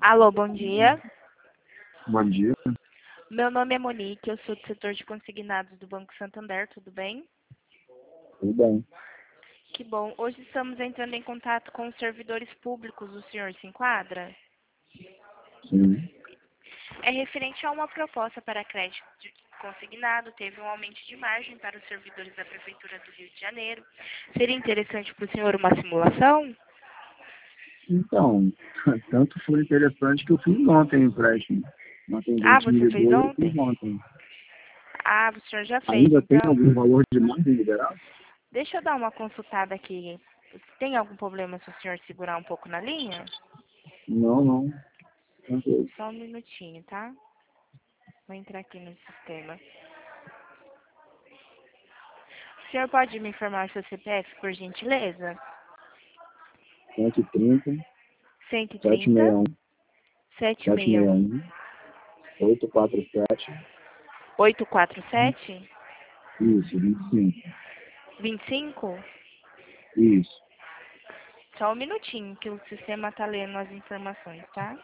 Alô, bom dia. Bom dia, Meu nome é Monique, eu sou do setor de consignados do Banco Santander, tudo bem? tudo bem. Que bom. Hoje estamos entrando em contato com os servidores públicos, o senhor se enquadra? Sim. É referente a uma proposta para crédito consignado, teve um aumento de margem para os servidores da Prefeitura do Rio de Janeiro. Seria interessante para o senhor uma simulação? Então, tanto foi interessante que eu fiz ontem o empréstimo. Um Ah, atendente me você fez ligou e eu fiz ontem? ontem. Ah, o senhor já fez, Ainda tem então. algum valor de margem liberado? Deixa eu dar uma consultada aqui. Tem algum problema se o senhor segurar um pouco na linha? Não, não. Tranquilo. Só um minutinho, tá? Vou entrar aqui no sistema. O senhor pode me informar o seu CPF, por gentileza? 130, 130 761, 761 761, 847, 847 isso, 25. 25. Isso. Só um minutinho que o sistema tá lendo as informações, tá?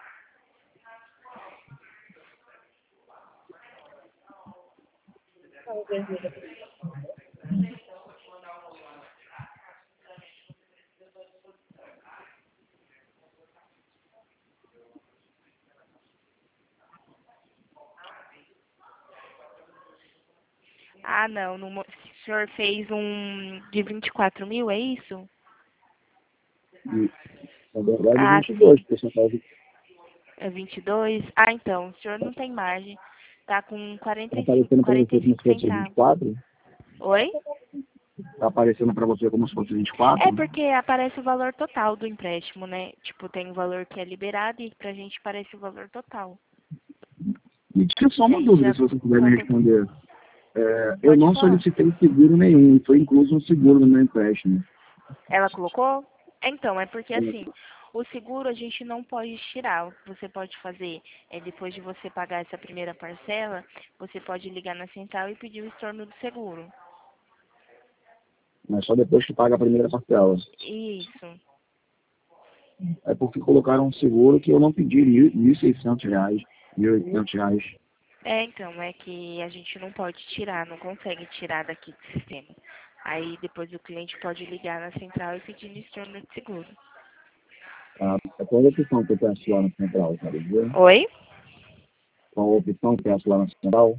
Ah, não. O senhor fez um de 24 mil, é isso? E, na verdade, Ah, 22, sim. porcentagem. É 22. Ah, então. O senhor não tem margem. Tá com Está 45, aparecendo para você como 45 se fosse centavos. 24? Oi? Está aparecendo para você como se fosse É 24? porque aparece o valor total do empréstimo, né? Tipo, tem o valor que é liberado e pra gente aparece o valor total. E tinha só E uma aí dúvida, já se você puder me conta. responder. Eu Pode não falar. solicitei seguro nenhum, foi incluso um seguro no meu empréstimo. Ela colocou? Então, é porque É, assim, o seguro a gente não pode tirar. O que você pode fazer é depois de você pagar essa primeira parcela, você pode ligar na central e pedir o estorno do seguro. mas só depois que paga a primeira parcela. Isso. É porque colocaram um seguro que eu não pedi R$ 1.600, R$ 1.800. É, então, é que a gente não pode tirar, não consegue tirar daqui do sistema. Aí depois o cliente pode ligar na central e pedir o estorno de seguro. Tá? Qual a opção que eu peço lá na central, quero dizer? Oi? Qual a opção que eu peço lá na central?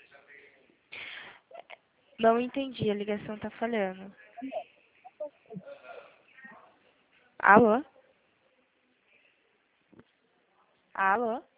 Não entendi, a ligação tá falhando. Alô? Alô?